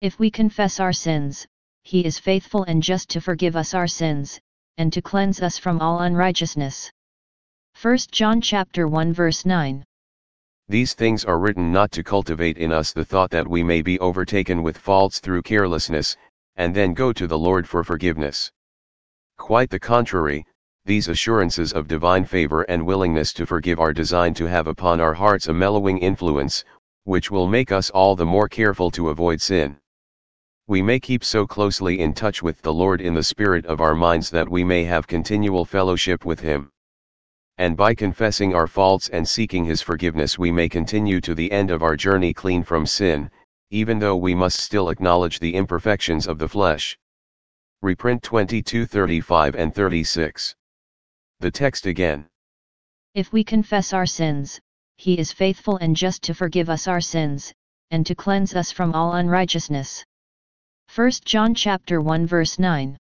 If we confess our sins, He is faithful and just to forgive us our sins, and to cleanse us from all unrighteousness. 1 John chapter 1 verse 9. These things are written not to cultivate in us the thought that we may be overtaken with faults through carelessness, and then go to the Lord for forgiveness. Quite the contrary, these assurances of divine favor and willingness to forgive are designed to have upon our hearts a mellowing influence, which will make us all the more careful to avoid sin. We may keep so closely in touch with the Lord in the spirit of our minds that we may have continual fellowship with Him. And by confessing our faults and seeking His forgiveness we may continue to the end of our journey clean from sin, even though we must still acknowledge the imperfections of the flesh. Reprint 22:35 and 36. The text again. If we confess our sins, He is faithful and just to forgive us our sins, and to cleanse us from all unrighteousness. 1 John chapter 1 verse 9.